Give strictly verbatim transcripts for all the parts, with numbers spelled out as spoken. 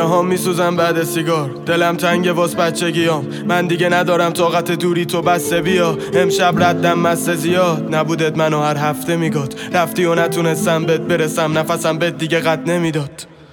ها میسوزن بعد سیگار، دلم تنگه واس بچگیام، من دیگه ندارم طاقت دوری تو بسته بیا. امشب ردم مست زیاد، نبودت منو هر هفته میگاد، رفتی و نتونستم بهت برسم، نفسم بهت دیگه قد نمیداد.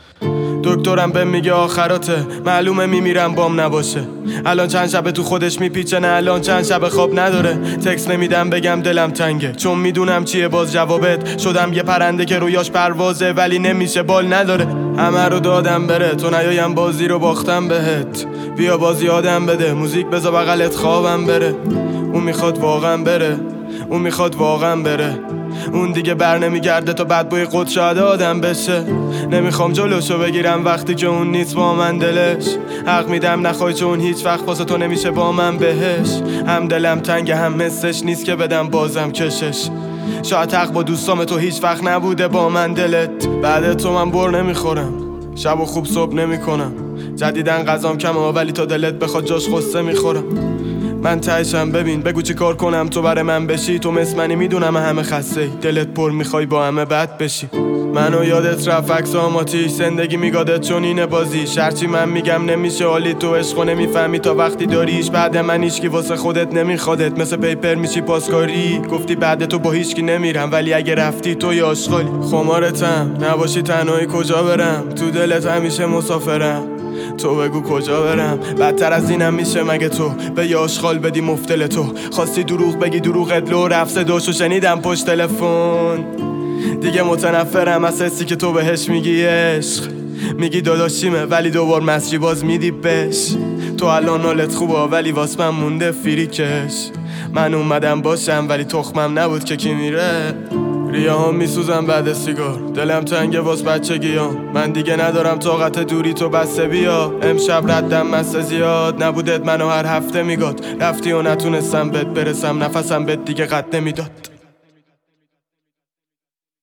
دکترم بهم میگه آخراته، معلومه میمیرم بام نباشه. الان چند شبه تو خودش میپیچه، نه الان چند شبه خواب نداره. تکس نمیدم بگم دلم تنگه، چون میدونم چیه باز جوابت. شدم یه پرنده که رویاش پروازه ولی نمیشه بال نداره. همه رو دادم بره تو نیایم بازی رو باختم بهت. بیا بازی آدم بده، موزیک بذار بغلت خوابم بره. اون میخواد واقعا بره، اون میخواد واقعا بره. اون دیگه بر نمیگرده تا بعد بوی قد شاده آدم بشه. نمیخوام جلوشو بگیرم وقتی که اون نیست با من دلش. حق میدم نخوای چون هیچ وقت واسه تو نمیشه با من بهش. هم دلم تنگه هم مثلش نیست که بدم بازم کشش. شاید حق با دوستام تو هیچ وقت نبوده با من دلت. بعد تو من بر نمیخورم، شب و خوب صبح نمیکنم. جدیدن غذام کمه ولی تا دلت بخواد جاش خسته میخورم. من تهشم ببین بگو چی کار کنم تو برای من بشی. تو مثل منی میدونم همه خسته، دلت پر میخوای با همه بد بشی. منو یادت رفت عکس آماتیش، زندگی میگادت چون اینه بازی. شرچی من میگم نمیشه حالی تو عشقو نمیفهمی تا وقتی داریش. بعد من هیچکی واسه خودت نمیخوادت، مثل پیپر میشی پاسکاری. گفتی بعد تو با هیچکی نمیرم ولی اگه رفتی تو یا آشغالی. خمارتم نباشی تنهایی کجا برم، تو دلت همیشه مسافرم. تو بگو کجا برم، بدتر از اینم میشه مگه تو به یه آشغال بدی مفتل تو. خواستی دروغ بگی دروغت لو رفت، صداشو شنیدم پشت تلفن. دیگه متنفرم از حسی که تو بهش میگی عشق. میگی داداشیمه ولی دوبار مسری باز میدی بش. تو الان حالت خوبه ولی واس من مونده فریکش. من اومدم باشم ولی تخمم نبود که کی میره. ریه ها میسوزن بعد سیگار، دلم تنگه واس بچگیام، من دیگه ندارم طاقت دوری تو بسته بیا. امشب ردم مست زیاد، نبودت منو هر هفته میگاد، رفتی و نتونستم بهت برسم، نفسم بهت دیگه قد نمیداد.